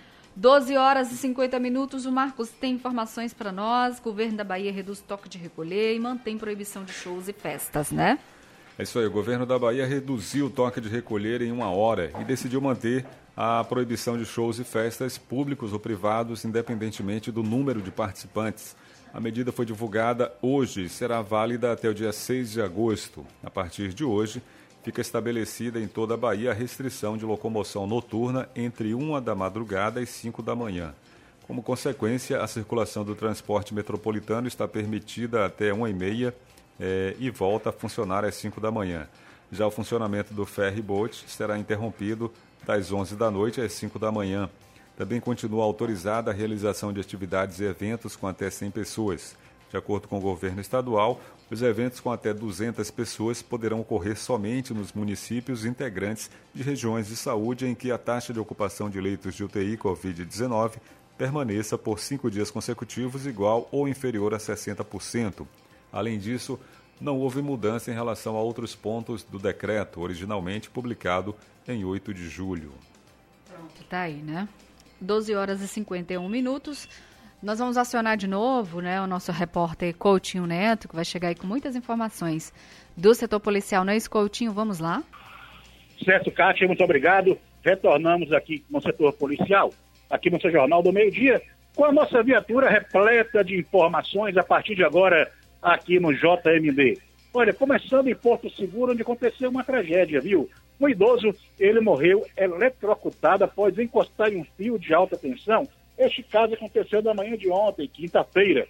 12 horas e 50 minutos, o Marcos tem informações para nós. O governo da Bahia reduz o toque de recolher e mantém proibição de shows e festas, né? É isso aí, o governo da Bahia reduziu o toque de recolher em 1 hora e decidiu manter a proibição de shows e festas públicos ou privados, independentemente do número de participantes. A medida foi divulgada hoje e será válida até o dia 6 de agosto. A partir de hoje, fica estabelecida em toda a Bahia a restrição de locomoção noturna entre 1 da madrugada e 5 da manhã. Como consequência, a circulação do transporte metropolitano está permitida até 1h30 e volta a funcionar às 5 da manhã. Já o funcionamento do ferry boat será interrompido das 11 da noite às 5 da manhã. Também continua autorizada a realização de atividades e eventos com até 100 pessoas. De acordo com o governo estadual, os eventos com até 200 pessoas poderão ocorrer somente nos municípios integrantes de regiões de saúde em que a taxa de ocupação de leitos de UTI Covid-19 permaneça por 5 dias consecutivos igual ou inferior a 60%. Além disso, não houve mudança em relação a outros pontos do decreto, originalmente publicado em 8 de julho. Pronto, tá aí, né? 12 horas e 51 minutos. Nós vamos acionar de novo, né, o nosso repórter Coutinho Neto, que vai chegar aí com muitas informações do setor policial. Não é isso, Coutinho? Vamos lá? Certo, Kátia, muito obrigado. Retornamos aqui no setor policial, aqui no seu Jornal do Meio-Dia, com a nossa viatura repleta de informações a partir de agora aqui no JMB. Olha, começando em Porto Seguro, onde aconteceu uma tragédia, viu? Um idoso, ele morreu eletrocutado após encostar em um fio de alta tensão. Este caso aconteceu na manhã de ontem, quinta-feira,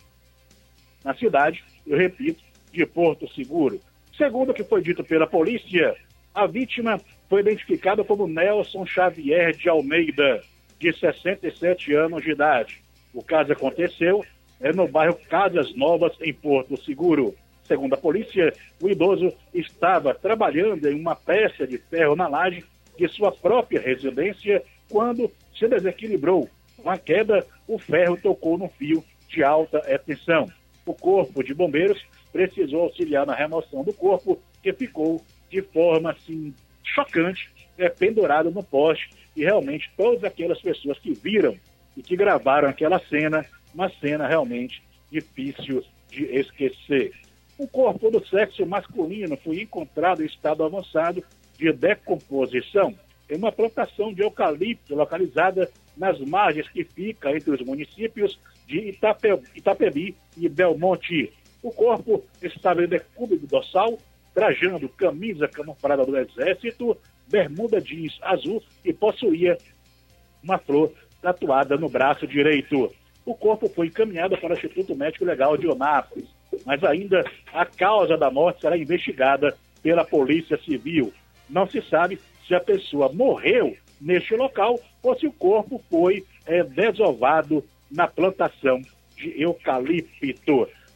na cidade, eu repito, de Porto Seguro. Segundo o que foi dito pela polícia, a vítima foi identificada como Nelson Xavier de Almeida, de 67 anos de idade. O caso aconteceu no bairro Casas Novas, em Porto Seguro. Segundo a polícia, o idoso estava trabalhando em uma peça de ferro na laje de sua própria residência quando se desequilibrou. Com a queda, o ferro tocou no fio de alta tensão. O corpo de bombeiros precisou auxiliar na remoção do corpo, que ficou de forma assim, chocante, pendurado no poste. E realmente todas aquelas pessoas que viram e que gravaram aquela cena, uma cena realmente difícil de esquecer. O corpo do sexo masculino foi encontrado em estado avançado de decomposição em uma plantação de eucalipto localizada nas margens que fica entre os municípios de Itapebi e Belmonte. O corpo estava em decúbito dorsal, trajando camisa camuflada do Exército, bermuda jeans azul e possuía uma flor tatuada no braço direito. O corpo foi encaminhado para o Instituto Médico Legal de Onápolis, mas ainda a causa da morte será investigada pela Polícia Civil. Não se sabe se a pessoa morreu neste local ou se o corpo foi desovado na plantação de eucalipto.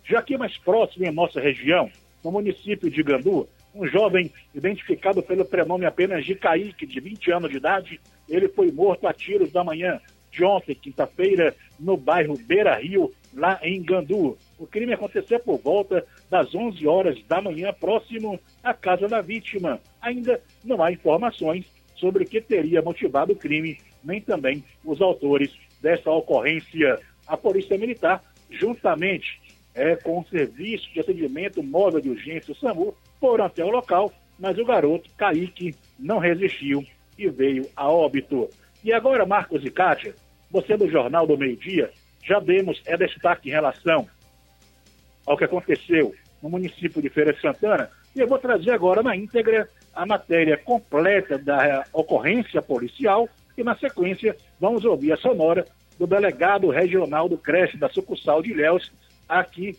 Já aqui mais próximo em nossa região, no município de Gandu, um jovem identificado pelo prenome apenas de Kaique, de 20 anos de idade, ele foi morto a tiros da manhã de ontem, quinta-feira, no bairro Beira Rio, lá em Gandu. O crime aconteceu por volta das 11 horas da manhã, próximo à casa da vítima. Ainda não há informações sobre o que teria motivado o crime, nem também os autores dessa ocorrência. A Polícia Militar, juntamente com o Serviço de Atendimento Móvel de Urgência, o SAMU, foram até o local, mas o garoto, Kaique, não resistiu e veio a óbito. E agora, Marcos e Kátia, você do Jornal do Meio-Dia, já demos destaque em relação ao que aconteceu no município de Feira de Santana, e eu vou trazer agora na íntegra a matéria completa da ocorrência policial e, na sequência, vamos ouvir a sonora do delegado regional do CRECE da sucursal de Ilhéus, aqui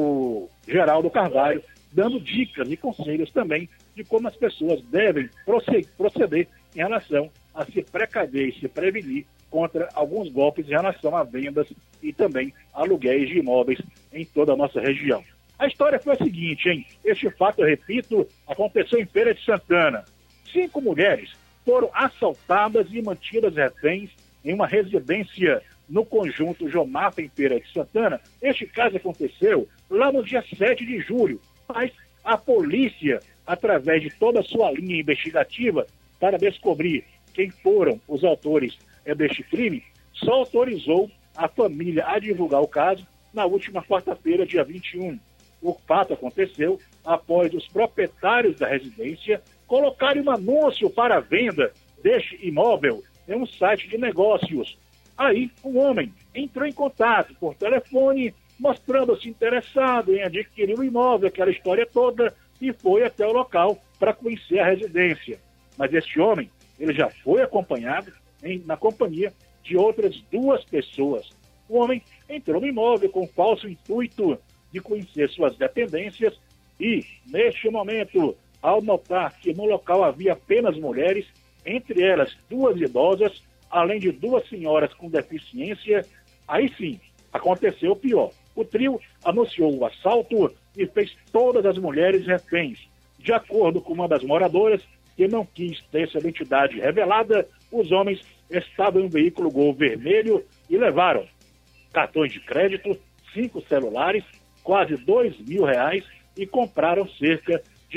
o Geraldo Carvalho, dando dicas e conselhos também de como as pessoas devem proceder em relação a se precaver e se prevenir contra alguns golpes em relação a vendas e também aluguéis de imóveis em toda a nossa região. A história foi a seguinte, hein? Este fato, eu repito, aconteceu em Feira de Santana. 5 mulheres foram assaltadas e mantidas reféns em uma residência no conjunto Jomafra, em Feira de Santana. Este caso aconteceu lá no dia 7 de julho, mas a polícia, através de toda a sua linha investigativa, para descobrir quem foram os autores deste crime, só autorizou a família a divulgar o caso na última quarta-feira, dia 21. O fato aconteceu após os proprietários da residência colocarem um anúncio para a venda deste imóvel em um site de negócios. Aí, um homem entrou em contato por telefone, mostrando-se interessado em adquirir o imóvel, aquela história toda, e foi até o local para conhecer a residência. Mas este homem, ele já foi acompanhado na companhia de outras 2 pessoas. O homem entrou no imóvel com falso intuito de conhecer suas dependências e, neste momento, ao notar que no local havia apenas mulheres, entre elas 2 idosas, além de 2 senhoras com deficiência, aí sim, aconteceu o pior. O trio anunciou o assalto e fez todas as mulheres reféns. De acordo com uma das moradoras, que não quis ter sua identidade revelada, os homens estavam em um veículo Gol vermelho e levaram cartões de crédito, 5 celulares, quase R$2.000 e compraram cerca de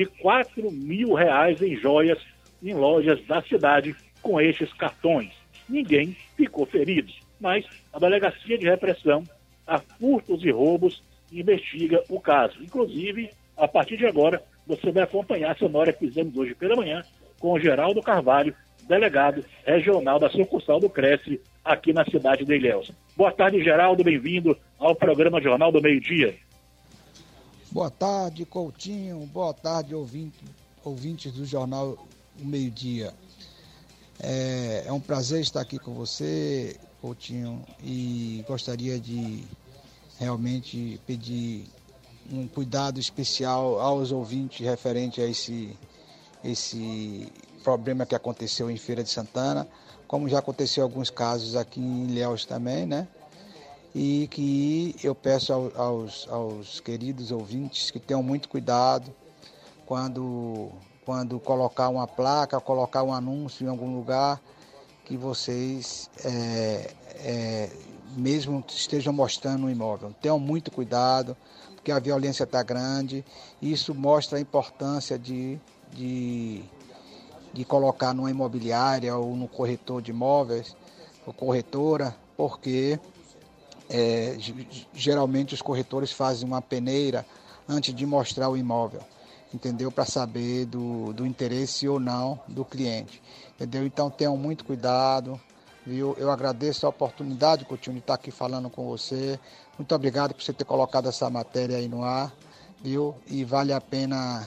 R$4.000 em joias em lojas da cidade com estes cartões. Ninguém ficou ferido, mas a Delegacia de Repressão a Furtos e Roubos investiga o caso. Inclusive, a partir de agora, você vai acompanhar a sonora que fizemos hoje pela manhã com o Geraldo Carvalho, delegado regional da sucursal do CRECE aqui na cidade de Ilhéus. Boa tarde, Geraldo, bem-vindo ao programa Jornal do Meio-Dia. Boa tarde, Coutinho, boa tarde, ouvintes do Jornal do Meio-Dia. É um prazer estar aqui com você, Coutinho, e gostaria de realmente pedir um cuidado especial aos ouvintes referente a esse problema que aconteceu em Feira de Santana, como já aconteceu alguns casos aqui em Ilhéus também, né? E que eu peço aos queridos ouvintes que tenham muito cuidado quando colocar uma placa, colocar um anúncio em algum lugar, que vocês mesmo estejam mostrando um imóvel. Tenham muito cuidado, porque a violência está grande. Isso mostra a importância de colocar numa imobiliária ou no corretor de imóveis, ou corretora, porque geralmente os corretores fazem uma peneira antes de mostrar o imóvel, entendeu? Para saber do interesse ou não do cliente, entendeu? Então tenham muito cuidado, viu? Eu agradeço a oportunidade, Coutinho, de estar aqui falando com você. Muito obrigado por você ter colocado essa matéria aí no ar, viu? E vale a pena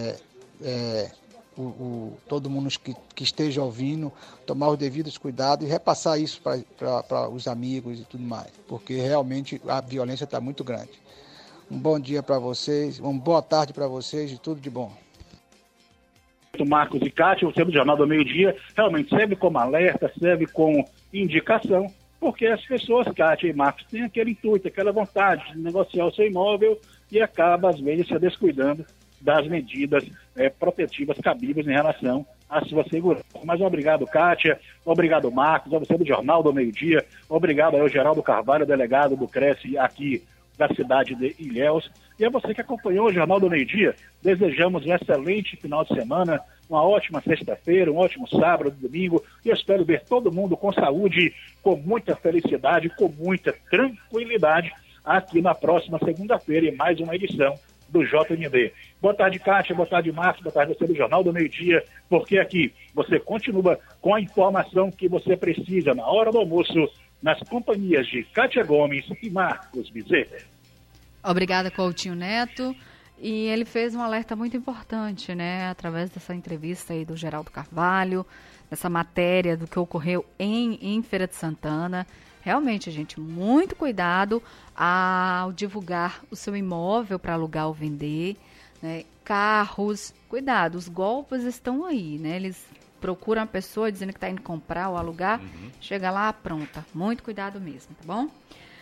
todo mundo que esteja ouvindo tomar os devidos cuidados e repassar isso para os amigos e tudo mais, porque realmente a violência está muito grande. Um bom dia para vocês, uma boa tarde para vocês e tudo de bom. Marcos e Kátia, você do Jornal do Meio-Dia, realmente serve como alerta, serve como indicação porque as pessoas, Kátia e Marcos, têm aquele intuito, aquela vontade de negociar o seu imóvel e acaba, às vezes, se descuidando das medidas protetivas cabíveis em relação à sua segurança. Mas obrigado, Kátia, obrigado, Marcos, a você do Jornal do Meio-Dia, obrigado ao Geraldo Carvalho, delegado do Cresce aqui da cidade de Ilhéus, e a você que acompanhou o Jornal do Meio-Dia, desejamos um excelente final de semana, uma ótima sexta-feira, um ótimo sábado, domingo, e eu espero ver todo mundo com saúde, com muita felicidade, com muita tranquilidade, aqui na próxima segunda-feira, em mais uma edição do JMD. Boa tarde, Kátia, boa tarde, Marcos, boa tarde você do Jornal do Meio-Dia, porque aqui você continua com a informação que você precisa na hora do almoço, nas companhias de Kátia Gomes e Marcos Bezerra. Obrigada, Coutinho Neto. E ele fez um alerta muito importante, né, através dessa entrevista aí do Geraldo Carvalho, dessa matéria do que ocorreu em Feira de Santana. Realmente, gente, muito cuidado ao divulgar o seu imóvel para alugar ou vender, né? Carros, cuidado, os golpes estão aí, né? Eles procuram a pessoa dizendo que está indo comprar ou alugar, chega lá, pronta. Muito cuidado mesmo, tá bom?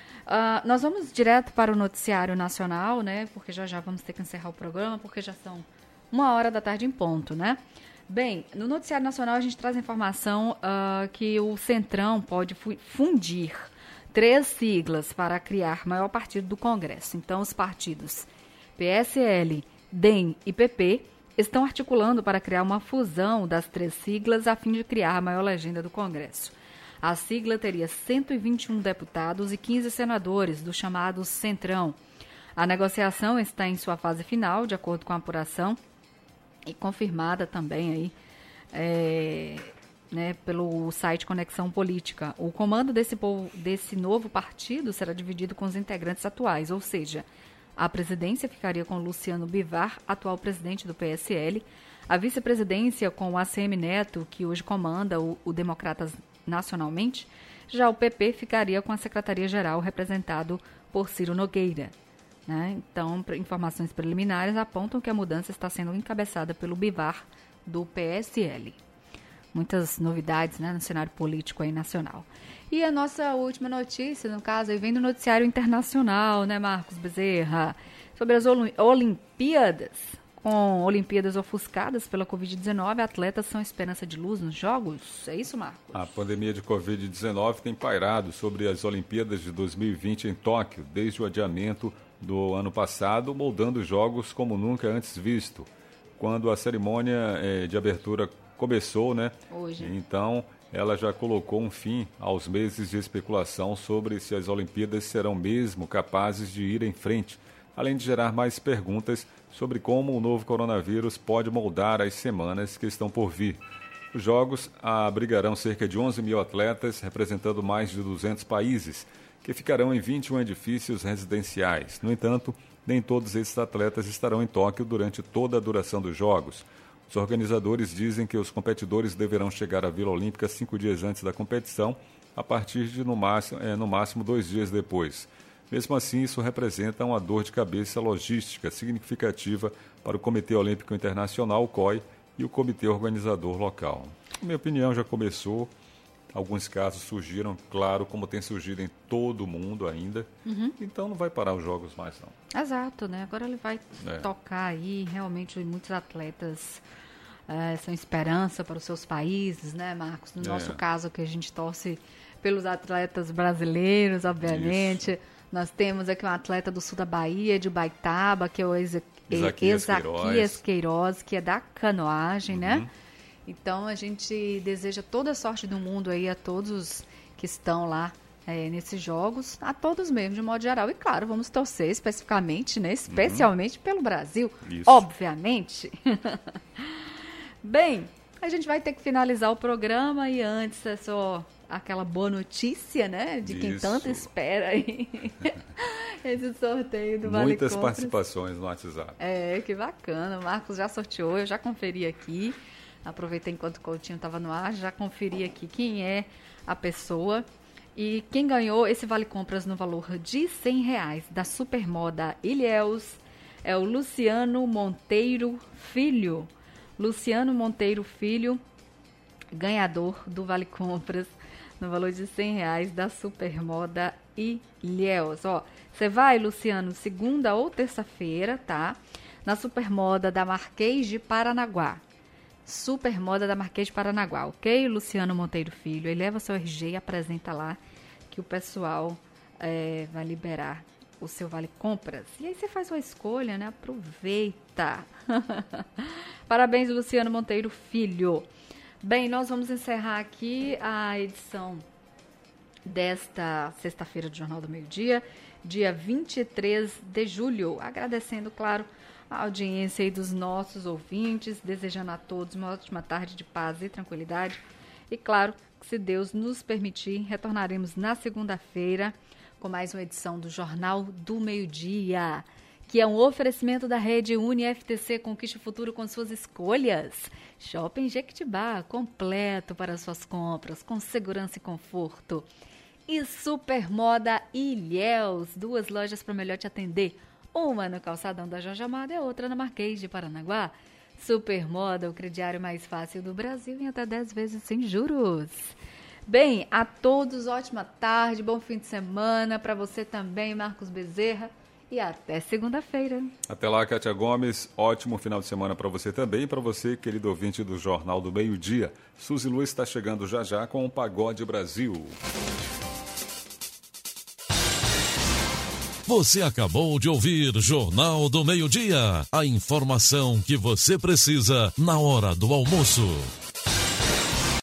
Nós vamos direto para o noticiário nacional, né? Porque já vamos ter que encerrar o programa, porque já são 13h em ponto, né? Bem, no noticiário nacional a gente traz a informação que o Centrão pode fundir 3 siglas para criar maior partido do Congresso. Então, os partidos PSL, DEM e PP estão articulando para criar uma fusão das 3 siglas a fim de criar a maior legenda do Congresso. A sigla teria 121 deputados e 15 senadores do chamado Centrão. A negociação está em sua fase final, de acordo com a apuração, e confirmada também aí, pelo site Conexão Política. O comando desse novo partido será dividido com os integrantes atuais, ou seja, a presidência ficaria com Luciano Bivar, atual presidente do PSL, a vice-presidência com o ACM Neto, que hoje comanda o Democratas nacionalmente, já o PP ficaria com a Secretaria-Geral, representado por Ciro Nogueira. Né? Então, informações preliminares apontam que a mudança está sendo encabeçada pelo Bivar do PSL. Muitas novidades, né, no cenário político aí nacional. E a nossa última notícia, no caso, aí vem do noticiário internacional, né, Marcos Bezerra, sobre as Olimpíadas. Com Olimpíadas ofuscadas pela Covid-19, atletas são esperança de luz nos Jogos? É isso, Marcos? A pandemia de Covid-19 tem pairado sobre as Olimpíadas de 2020 em Tóquio, desde o adiamento do ano passado, moldando os Jogos como nunca antes visto. Quando a cerimônia de abertura começou, né? Hoje. Então, ela já colocou um fim aos meses de especulação sobre se as Olimpíadas serão mesmo capazes de ir em frente, além de gerar mais perguntas sobre como o novo coronavírus pode moldar as semanas que estão por vir. Os Jogos abrigarão cerca de 11 mil atletas, representando mais de 200 países, que ficarão em 21 edifícios residenciais. No entanto, nem todos esses atletas estarão em Tóquio durante toda a duração dos Jogos. Os organizadores dizem que os competidores deverão chegar à Vila Olímpica 5 dias antes da competição, a partir de, no máximo, 2 dias depois. Mesmo assim, isso representa uma dor de cabeça logística significativa para o Comitê Olímpico Internacional, o COI, e o comitê organizador local. Na minha opinião, já começou. Alguns casos surgiram, claro, como tem surgido em todo o mundo ainda. Então não vai parar os Jogos mais, não. Exato, né? Agora ele vai tocar aí, realmente muitos atletas são esperança para os seus países, né, Marcos? No nosso caso, que a gente torce pelos atletas brasileiros, obviamente. Isso. Nós temos aqui um atleta do sul da Bahia, de Baitaba, que é o Ezaquias Queiroz, que é da canoagem, né? Então, a gente deseja toda a sorte do mundo aí a todos que estão lá nesses jogos, a todos mesmo, de modo geral. E, claro, vamos torcer especificamente, né? Especialmente pelo Brasil, obviamente. Bem, a gente vai ter que finalizar o programa e antes é só aquela boa notícia, né? De quem tanto espera aí. Esse sorteio do Vale Muitas Compras. Participações no WhatsApp. Que bacana. O Marcos já sorteou, eu já conferi aqui. Aproveitei enquanto o Coutinho estava no ar, já conferi aqui quem é a pessoa. E quem ganhou esse Vale Compras no valor de R$100 da Supermoda Ilhéus é o Luciano Monteiro Filho. Luciano Monteiro Filho, ganhador do Vale Compras no valor de R$100 da Supermoda Ilhéus. Ó, você vai, Luciano, segunda ou terça-feira, tá? Na Supermoda da Marquês de Paranaguá. Supermoda da Marquês de Paranaguá, ok? Luciano Monteiro Filho. Ele leva seu RG e apresenta lá que o pessoal vai liberar o seu Vale Compras. E aí você faz uma escolha, né? Aproveita. Parabéns, Luciano Monteiro Filho. Bem, nós vamos encerrar aqui a edição desta sexta-feira do Jornal do Meio-Dia, dia 23 de julho. Agradecendo, claro, a audiência aí dos nossos ouvintes, desejando a todos uma ótima tarde de paz e tranquilidade. E claro, se Deus nos permitir, retornaremos na segunda-feira com mais uma edição do Jornal do Meio-Dia, que é um oferecimento da rede UniFTC. Conquiste o futuro com suas escolhas. Shopping Jequitibá, completo para suas compras, com segurança e conforto. E Supermoda Ilhéus, 2 lojas para melhor te atender. Uma no calçadão da Jorge Amado e a outra na Marquês de Paranaguá. Supermoda, o crediário mais fácil do Brasil em até 10 vezes sem juros. Bem, a todos, ótima tarde, bom fim de semana para você também, Marcos Bezerra, e até segunda-feira. Até lá, Kátia Gomes, ótimo final de semana para você também e para você, querido ouvinte do Jornal do Meio-Dia. Suzy Luiz está chegando já já com o Pagode Brasil. Você acabou de ouvir Jornal do Meio-Dia, a informação que você precisa na hora do almoço.